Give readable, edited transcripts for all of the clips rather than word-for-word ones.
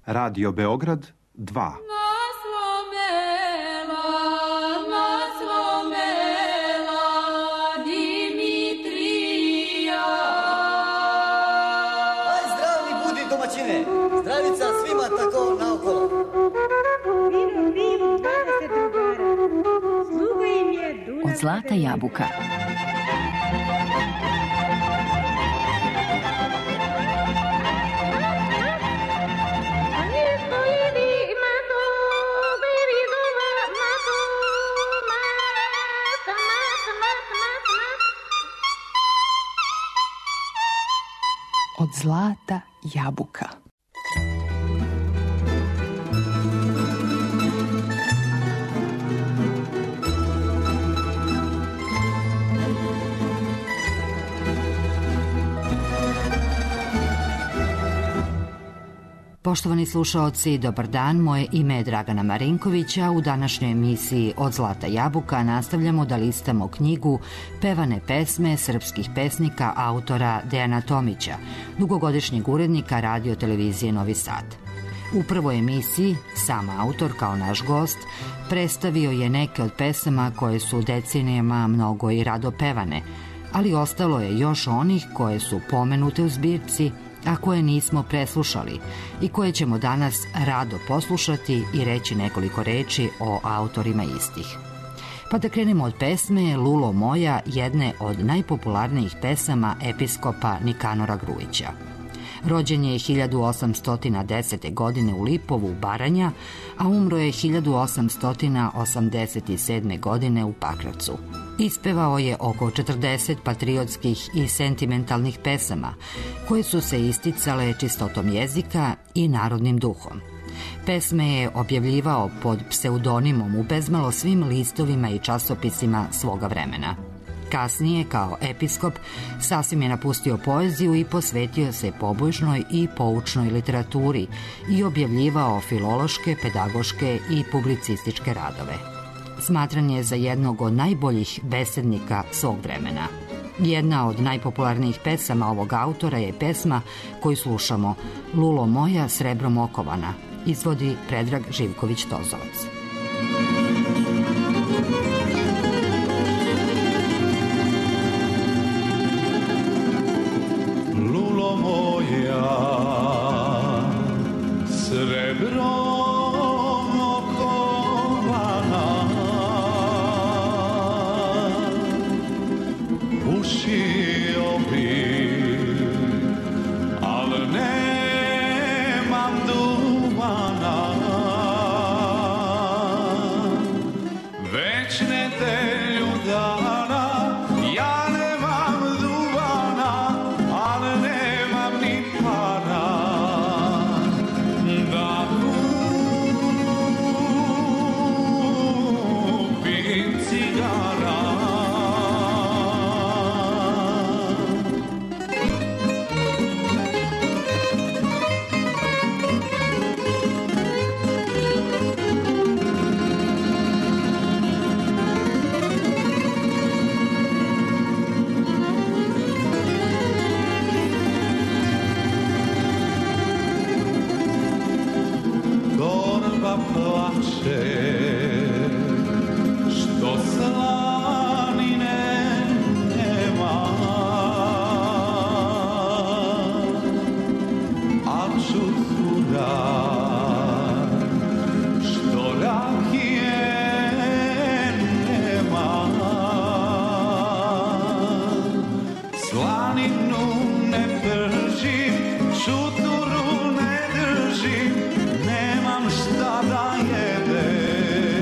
Radio Beograd 2. Zdravica svima tako naokolo. Od zlata jabuka. Od zlata jabuka. Poštovani slušaoci, dobar dan, moje ime je Dragana Marinković, a u današnjoj emisiji Od zlata jabuka nastavljamo da listamo knjigu Pevane pesme srpskih pesnika autora Dejana Tomića, dugogodišnjeg urednika radio televizije Novi Sad. U prvoj emisiji sam autor kao naš gost predstavio je neke od pesama koje su decenijama mnogo i rado pevane, ali ostalo je još onih koje su pomenute u zbirci, a koje nismo preslušali i koje ćemo danas rado poslušati i reći nekoliko reči o autorima istih. Pa da krenemo od pesme Lulo moja, jedne od najpopularnijih pesama episkopa Nikanora Grujića. Rođen je 1810. godine u Lipovu, Baranja, a umro je 1887. godine u Pakracu. Ispevao je oko 40 patriotskih i sentimentalnih pesama, koje su se isticale čistotom jezika i narodnim duhom. Pesme je objavljivao pod pseudonimom u bezmalo svim listovima i časopisima svoga vremena. Kasnije, kao episkop, sasvim je napustio poeziju i posvetio se pobojšnoj i poučnoj literaturi i objavljivao filološke, pedagoške i publicističke radove. Smatran je za jednog od najboljih besednika svog vremena. Jedna od najpopularnijih pesama ovog autora je pesma koju slušamo, Lulo moja srebrom okovana, izvodi Predrag Živković-Tozovac. Lulo moja srebrom pušio bi, ali nemam dumana, već nedelju dana, ja nemam dumana, ali nemam ni para, da kupim cigara. Plače, što slanine nema, a čut svuda, što rakije nema, slaninu ne držim, šuturu ne držim, nemam šta da jedem.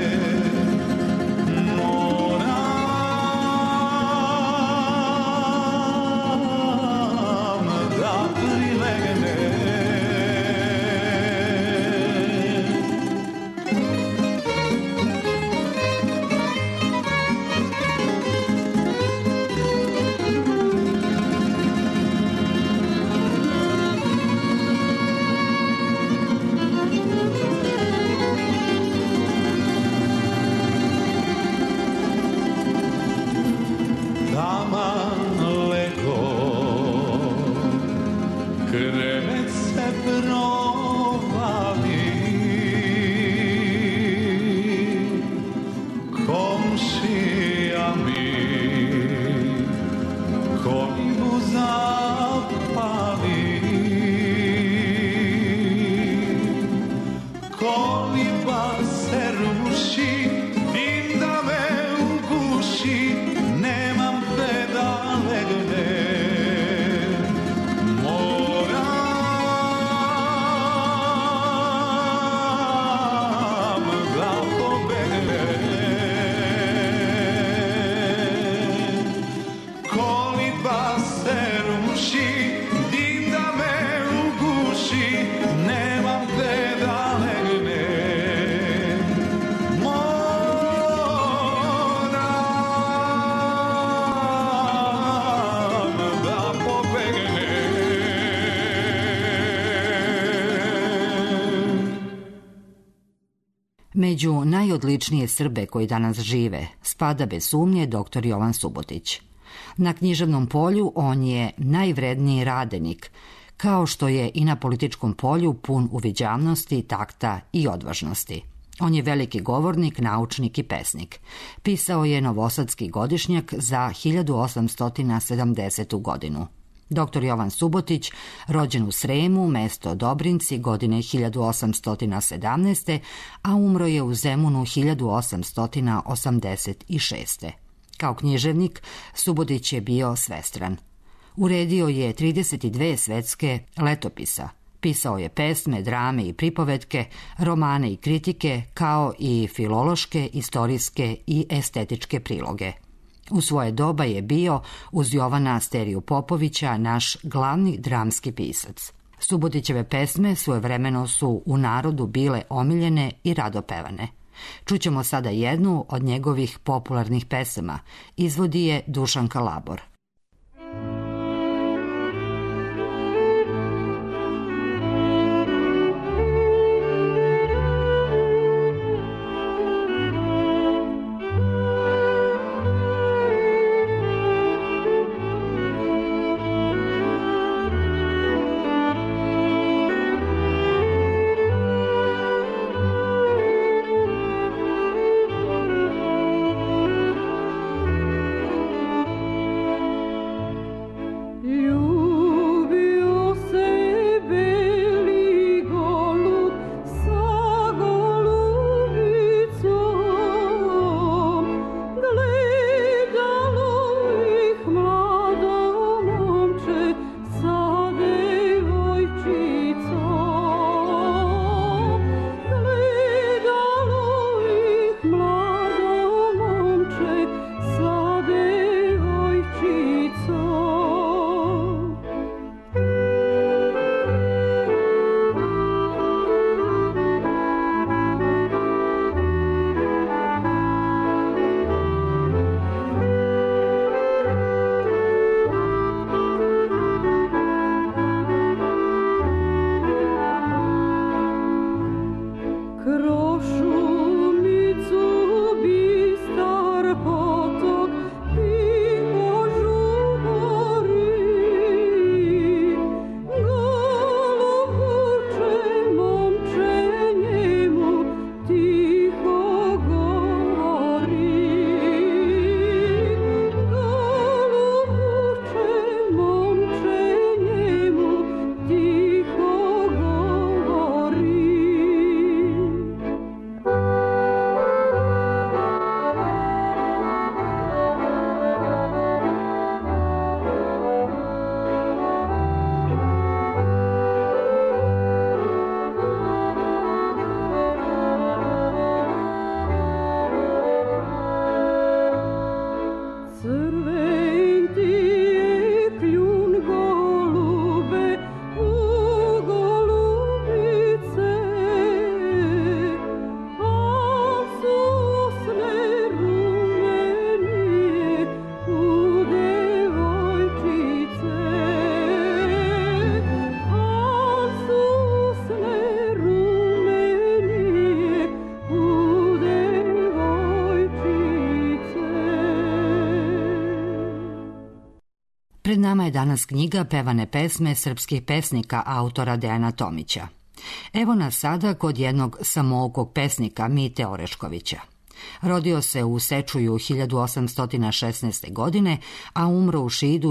Među najodličnije Srbe koji danas žive spada bez sumnje dr. Jovan Subotić. Na književnom polju on je najvredniji radenik, kao što je i na političkom polju pun uviđavnosti, takta i odvažnosti. On je veliki govornik, naučnik i pesnik. Pisao je Novosadski godišnjak za 1870. godinu. Dr. Jovan Subotić, rođen u Sremu, mesto Dobrinci, godine 1817. a umro je u Zemunu 1886. Kao književnik, Subotić je bio svestran. Uredio je 32 svetske letopisa. Pisao je pesme, drame i pripovetke, romane i kritike, kao i filološke, istorijske i estetičke priloge. U svoje doba je bio, uz Jovana Steriju Popovića, naš glavni dramski pisac. Subotićeve pesme svojevremeno su u narodu bile omiljene i rado pevane. Čućemo sada jednu od njegovih popularnih pesama. Izvodi je Dušanka Labor. Pred nama je danas knjiga Pevane pesme srpskih pesnika autora Dejana Tomića. Evo nas sada kod jednog samoukog pesnika Mite Oreškovića. Rodio se u Sečuju 1816. godine, a umro u Šidu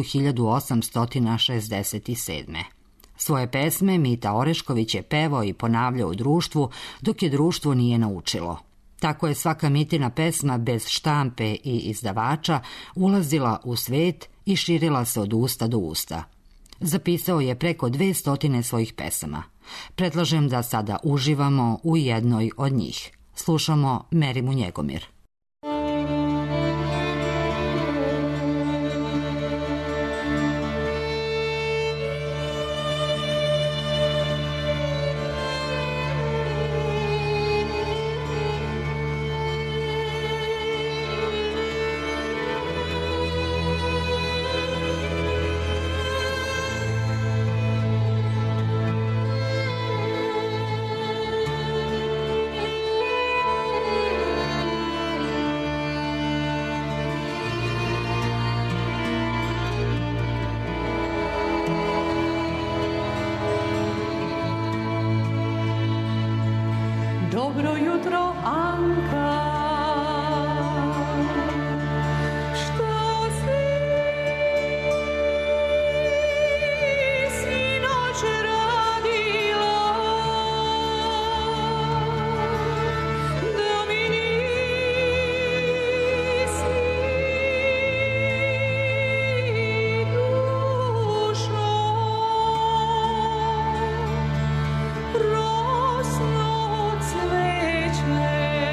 1867. Svoje pesme Mita Orešković je pevao i ponavljao u društvu dok je društvo nije naučilo. Tako je svaka Mitina pesma bez štampe i izdavača ulazila u svet i širila se od usta do usta. Zapisao je preko 200 svojih pesama. Predlažem da sada uživamo u jednoj od njih. Slušamo Merimu Njegomir. Dobro jutro, Anka. Što si sinoć radila? Da mi nisi dušo rosno cveće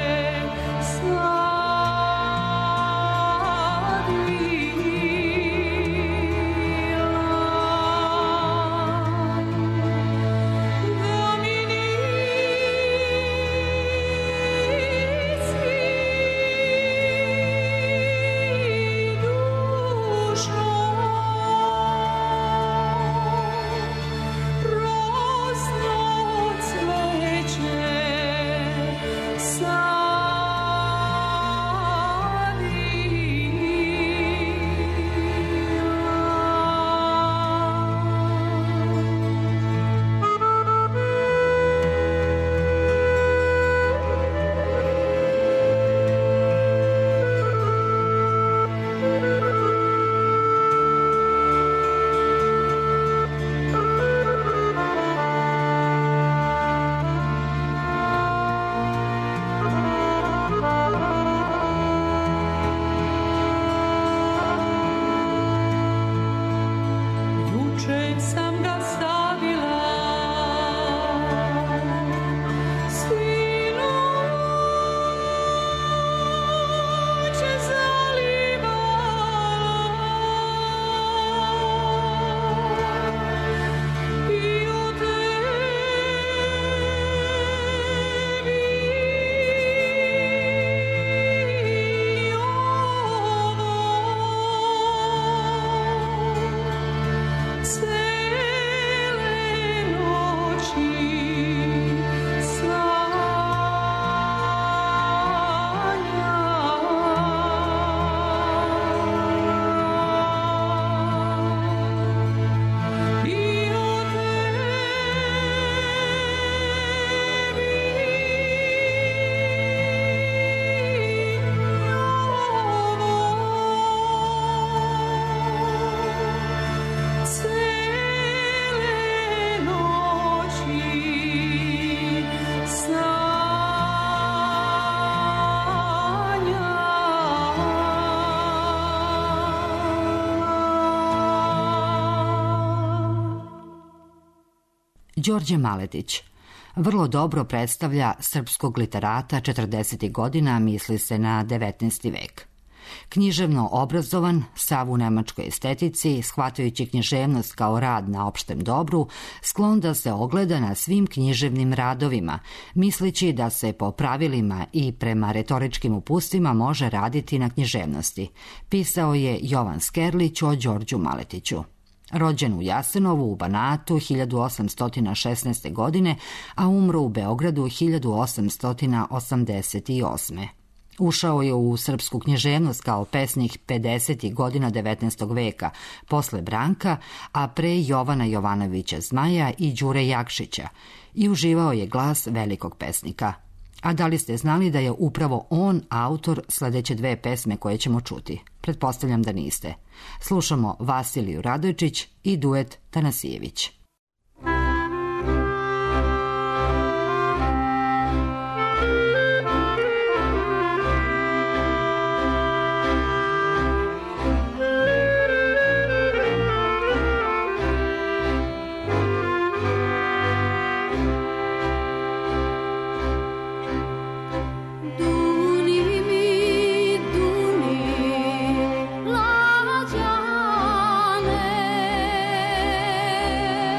Đorđe Maletić vrlo dobro predstavlja srpskog literata 40. godina, misli se na 19. vek. Književno obrazovan, sav u nemačkoj estetici, shvatajući književnost kao rad na opštem dobru, sklon da se ogleda na svim književnim radovima, misleći da se po pravilima i prema retoričkim upustvima može raditi na književnosti, pisao je Jovan Skerlić o Đorđu Maletiću. Rođen u Jasenovu u Banatu 1816. godine, a umro u Beogradu 1888. Ušao je u srpsku književnost kao pesnik 50. godina 19. veka, posle Branka, a pre Jovana Jovanovića Zmaja i Đure Jakšića, i uživao je glas velikog pesnika. A da li ste znali da je upravo on autor sledeće dve pesme koje ćemo čuti? Pretpostavljam da niste. Slušamo Vasiliju Radojčić i duet Tanasijević. Lađane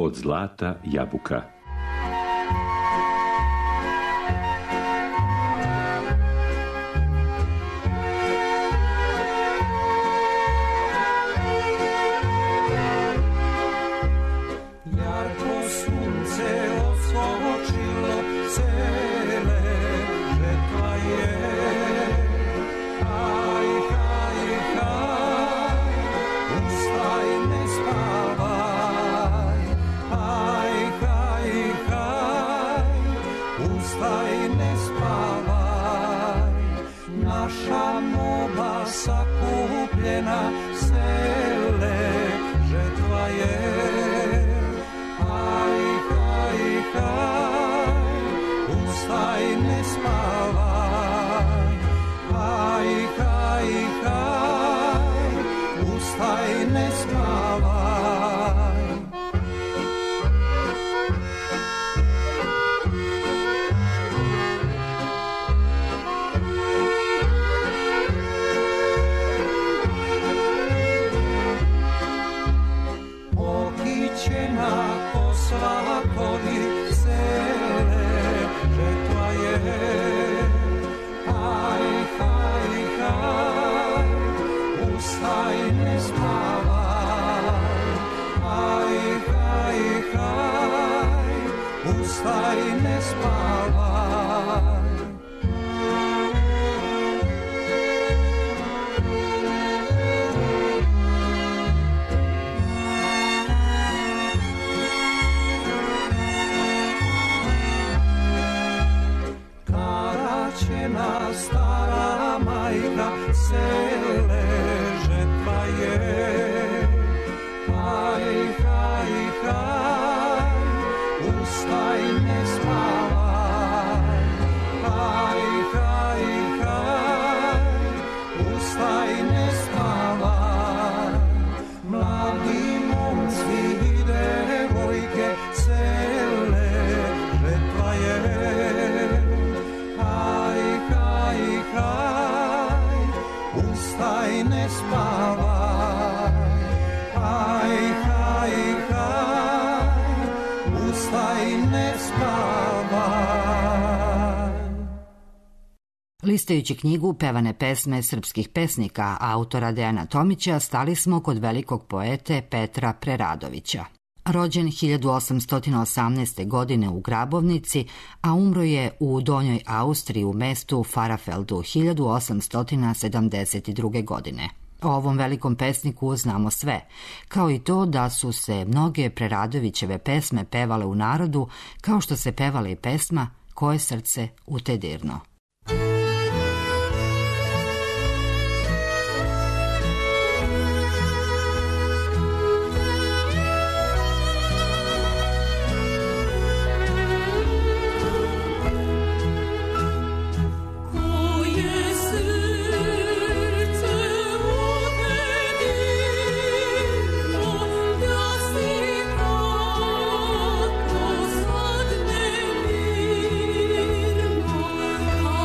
Od zlata jabuka. Listajući knjigu Pevane pesme srpskih pesnika autora Dejana Tomića, stali smo kod velikog poete Petra Preradovića. Rođen 1818. godine u Grabovnici, a umro je u Donjoj Austriji u mestu Farafeldu 1872. godine. O ovom velikom pesniku znamo sve, kao i to da su se mnoge Preradovićeve pesme pevale u narodu, kao što se pevala i pesma Koje srce u te dirno. Sad ne mirno,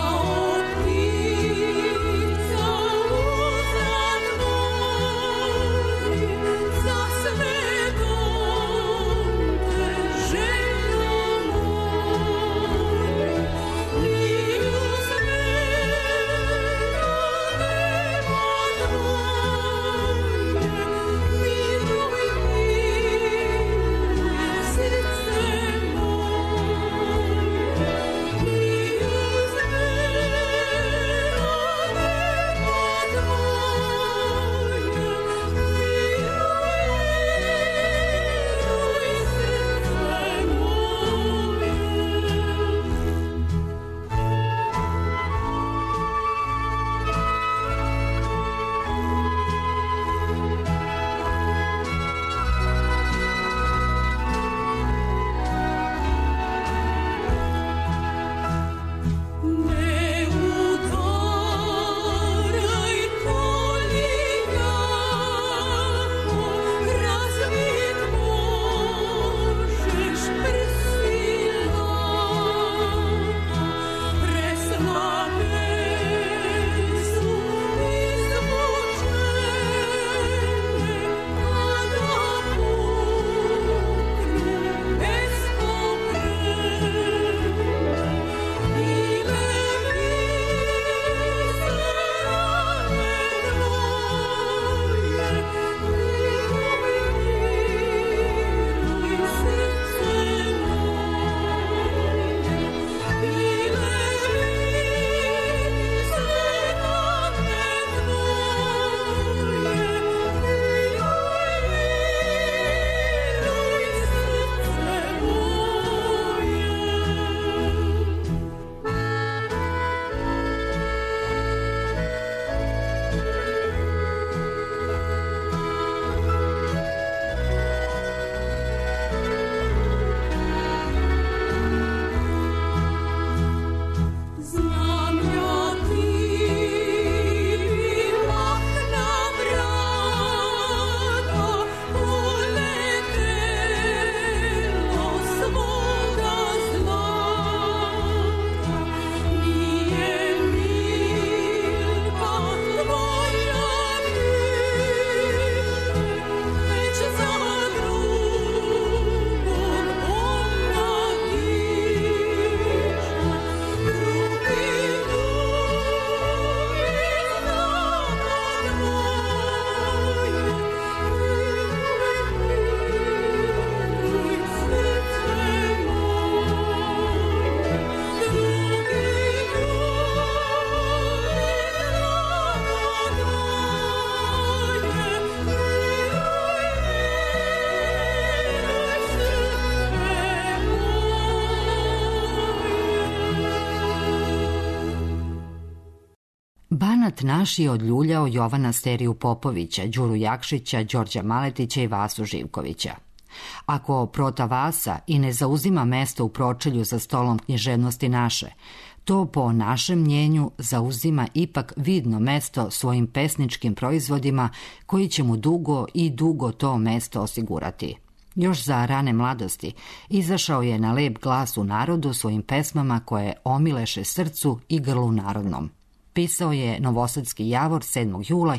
Brat naš je odljuljao Jovana Steriju Popovića, Đuru Jakšića, Đorđa Maletića i Vasu Živkovića. Ako prota Vasa i ne zauzima mesto u pročelju za stolom književnosti naše, to po našem mnjenju zauzima ipak vidno mesto svojim pesničkim proizvodima koji će mu dugo i dugo to mesto osigurati. Još za rane mladosti izašao je na lep glas u narodu svojim pesmama koje omileše srcu i grlu narodnom. Pisao je Novosadski Javor 7. jula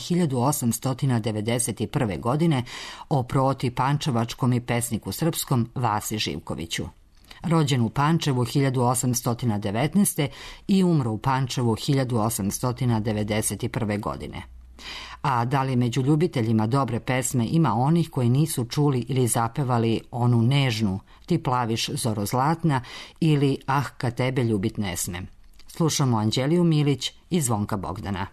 1891. godine o proti pančevačkom i pesniku srpskom Vasi Živkoviću. Rođen u Pančevu 1819. i umro u Pančevu 1891. godine. A da li među ljubiteljima dobre pesme ima onih koji nisu čuli ili zapevali onu nežnu Ti plaviš zoro zlatna ili Ah kad tebe ljubit ne smem? Slušamo Anđeliju Milić i Zvonka Bogdana.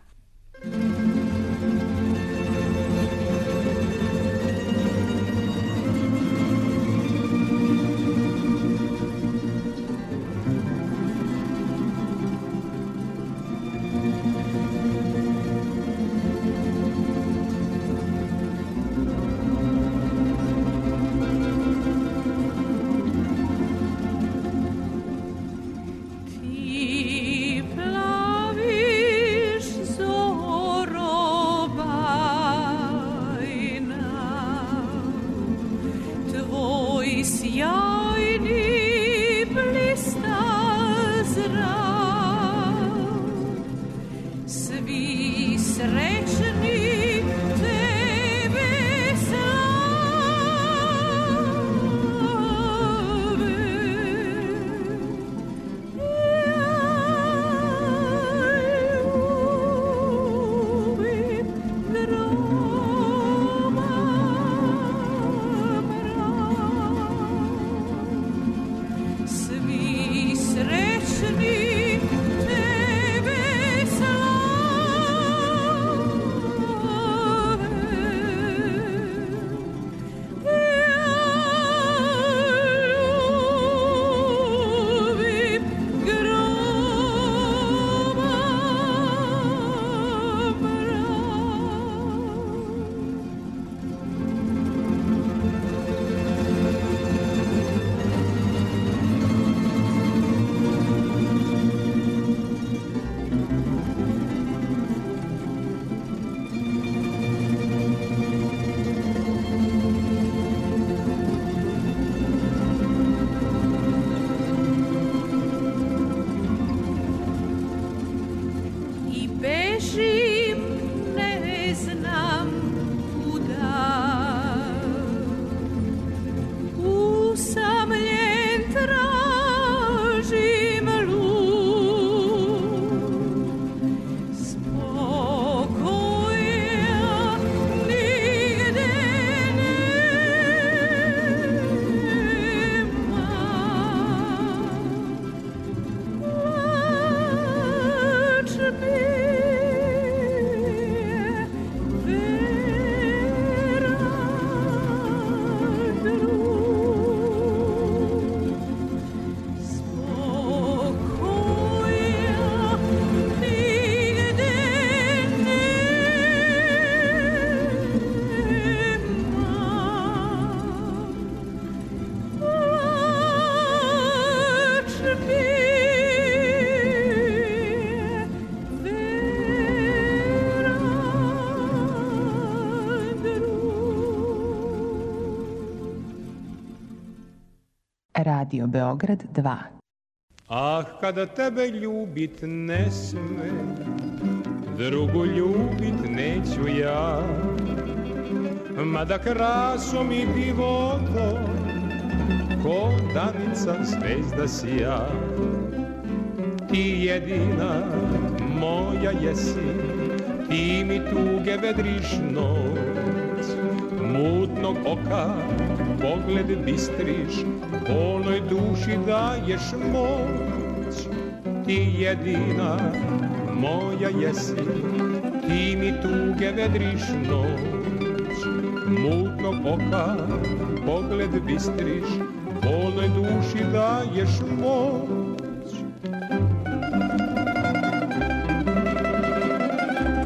Radio Beograd 2. Ah, kada tebe ljubit ne sme, drugu ljubit neću ja, mada krasom i divotom, ko danica zvezda sija. Ti jedina moja jesi, ti mi tuge vedriš noć, mutnog oka pogled bistriš, polnoj duši daješ moć. Ti jedina moja jesi, ti mi tuge vedriš noć, mutnog oka pogled bistriš, polnoj duši daješ moć.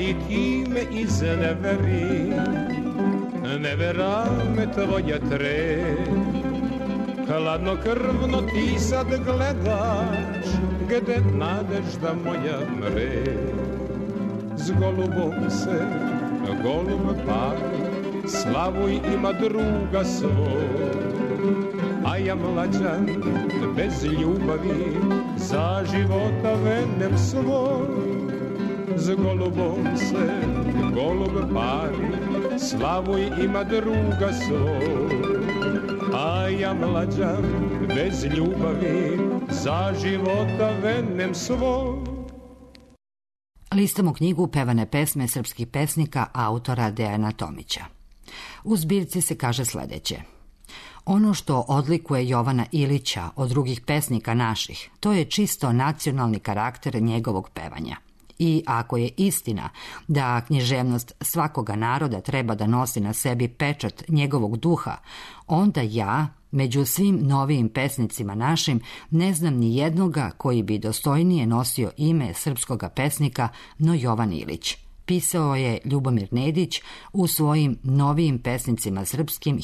i ti me izneveri, nevera me tvoja tre. Hladnokrvno ti sad gledaš, gde nadežda moja mre. S golubom se golub pali, Slavuj ima druga svoj, a ja mlađan bez ljubavi za života venem svoj. S golubom se golub pali, Slavuj ima druga svoj, a ja mlađan bez ljubavi za života venem svoj. Listamo knjigu Pevane pesme srpskih pesnika autora Dejana Tomića. U zbirci se kaže sljedeće. Ono što odlikuje Jovana Ilića od drugih pesnika naših, to je čisto nacionalni karakter njegovog pevanja. I ako je istina da književnost svakoga naroda treba da nosi na sebi pečat njegovog duha, onda ja, među svim novijim pesnicima našim, ne znam ni jednoga koji bi dostojnije nosio ime srpskoga pesnika no Jovan Ilić. Pisao je Ljubomir Nedić u svojim novijim pesnicima srpskim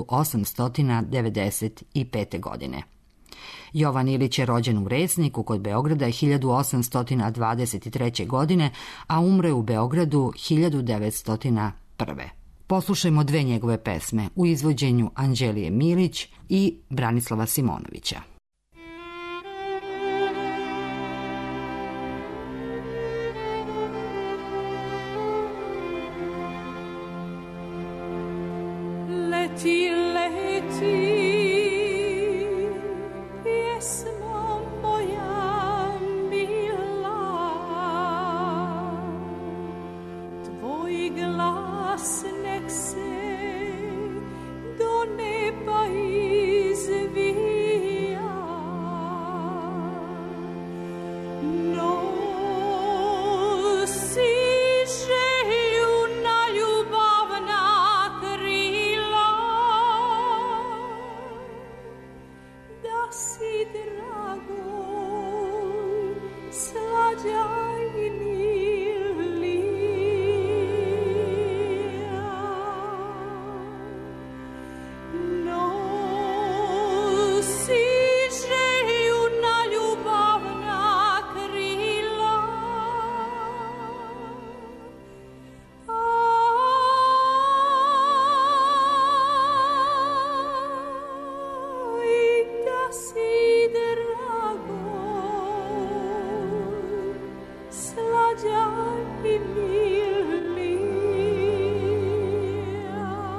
1895. godine. Jovan Ilić je rođen u Resniku kod Beograda 1823. godine, a umre u Beogradu 1901. Poslušajmo dve njegove pesme u izvođenju Anđelije Milić i Branislava Simonovića. Leti, leti, pjesmo moja mila, tvoj glas nek se do neba izvija. Nosi želju na ljubavna krila, da si drago slađa i milija. Nosi želju na ljubavna krila, i da si drago slađa i milija.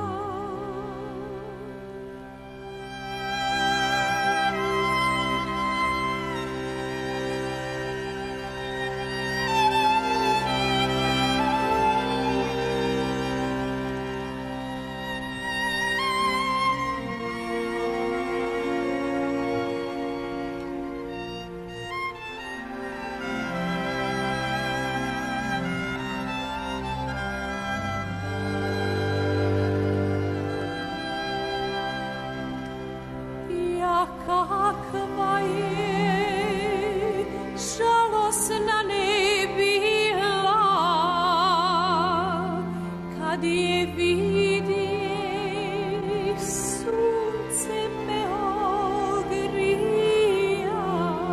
Ja kakva je žalosna ne bila, kad je vidjeh sunce me ogrija.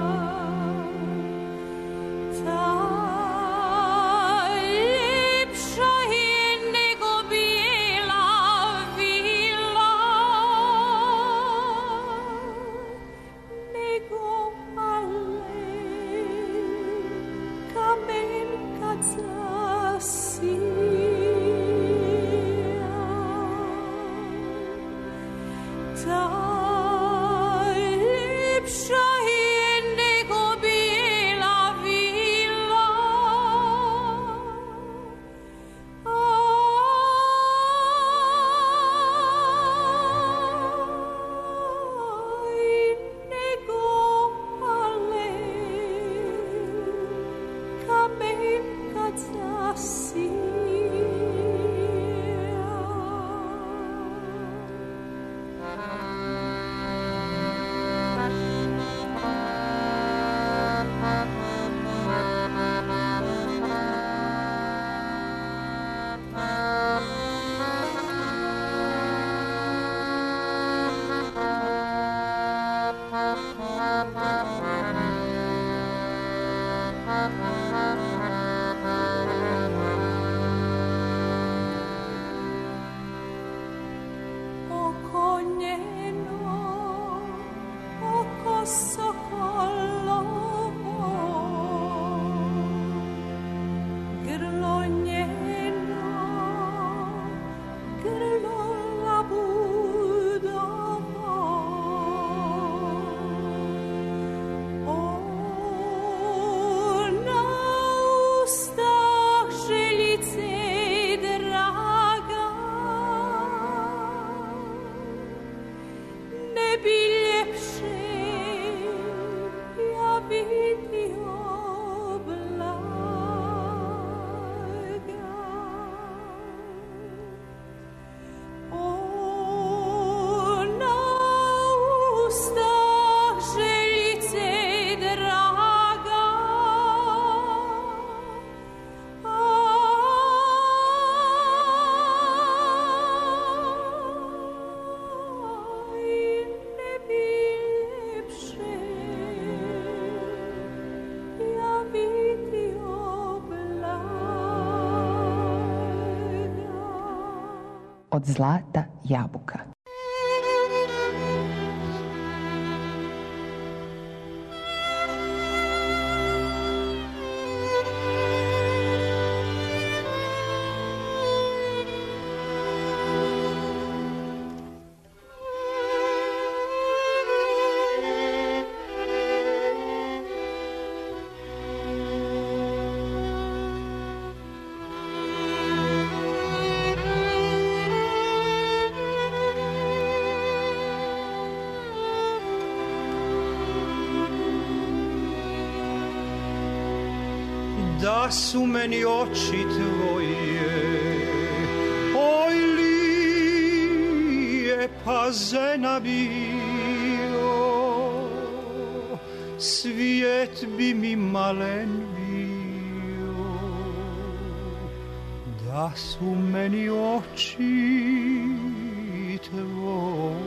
Ta ljepša je nego bijela vila, nego kamen kad zasija. Ta ljepša je nego bijela vila, nego kamen kad zasija. Od zlata jabuka. Da su meni oči tvoje, oj lijepa žena bio, svijet bi mi malen bio. Da su meni oči tvoje.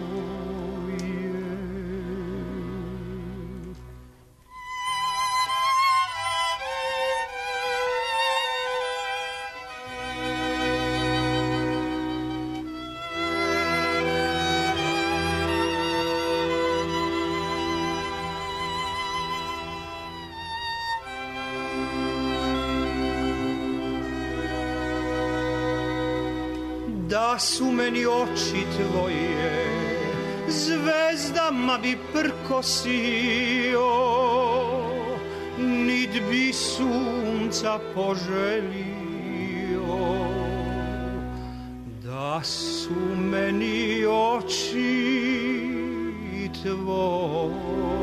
Da su meni oči tvoje, zvezdama bi prkosio, nit bi sunca poželio. Da su meni oči tvoje.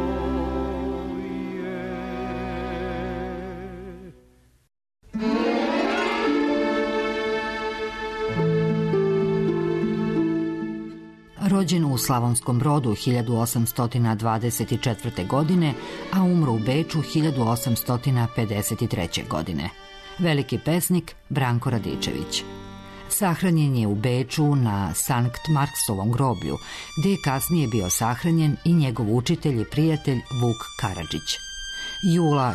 Rođen u Slavonskom Brodu 1824. godine, a umro u Beču 1853. godine. Veliki pesnik Branko Radičević. Sahranjen je u Beču na Sankt Marksovom groblju, gdje je kasnije bio sahranjen i njegov učitelj i prijatelj Vuk Karadžić. Jula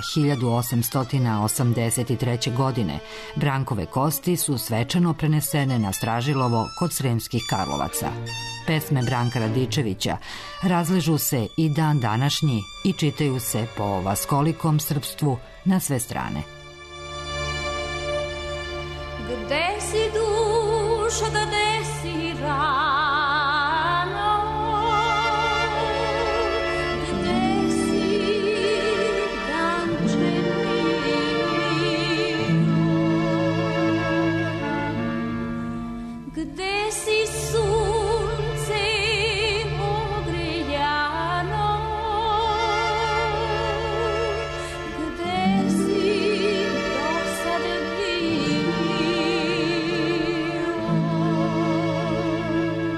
1883. godine Brankove kosti su svečano prenesene na Stražilovo kod Sremskih Karlovaca. Pesme Branka Radičevića razležu se i dan današnji i čitaju se po vaskolikom srpstvu na sve strane. Gde si dušo, gde si rano, gde si danče mio, gde si sunce ogrejano, gde si dosad bio.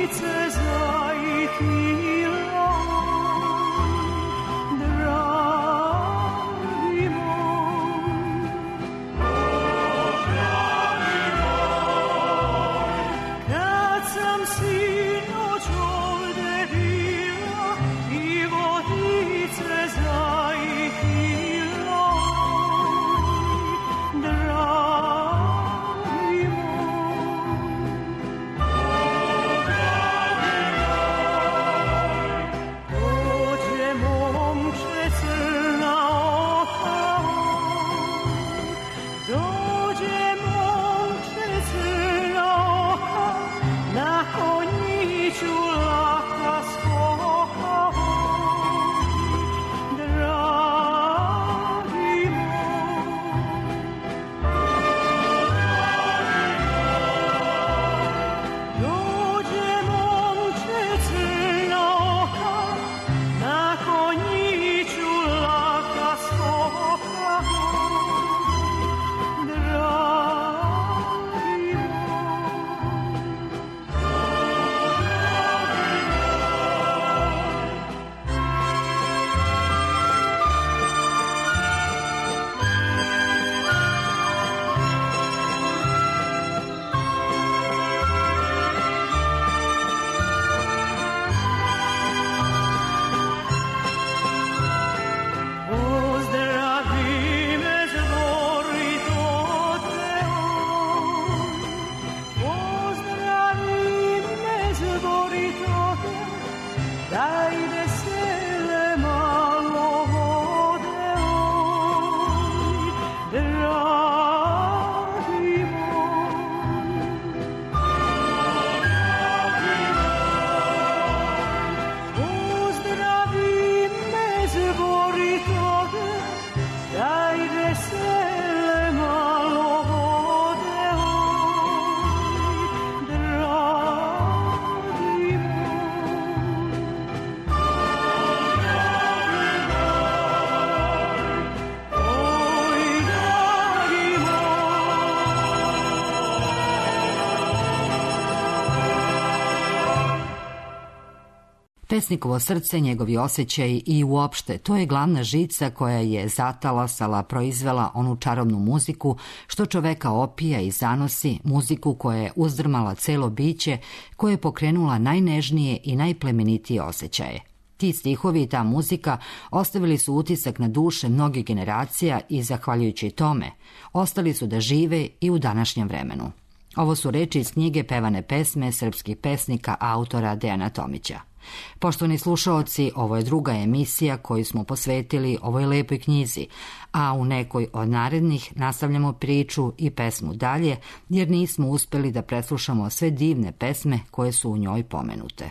Pesnikovo srce, njegovi osjećaji i uopšte, to je glavna žica koja je zatalasala, proizvela onu čarobnu muziku što čoveka opija i zanosi, muziku koja je uzdrmala celo biće, koja je pokrenula najnežnije i najplemenitije osjećaje. Ti stihovi i ta muzika ostavili su utisak na duše mnogih generacija i, zahvaljujući tome, ostali su da žive i u današnjem vremenu. Ovo su reči iz knjige Pevane pesme srpskih pesnika autora Dejana Tomića. Poštovani slušaoci, ovo je druga emisija koju smo posvetili ovoj lepoj knjizi, a u nekoj od narednih nastavljamo priču i pesmu dalje, jer nismo uspeli da preslušamo sve divne pesme koje su u njoj pomenute.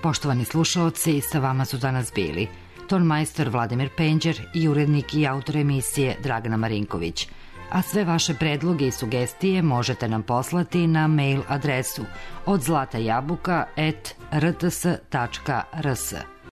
Poštovani slušaoci, sa vama su danas bili tonmajstor Vladimir Penđer i urednik i autor emisije Dragana Marinković. A sve vaše predloge i sugestije možete nam poslati na mail adresu odzlatajabuka@rts.rs.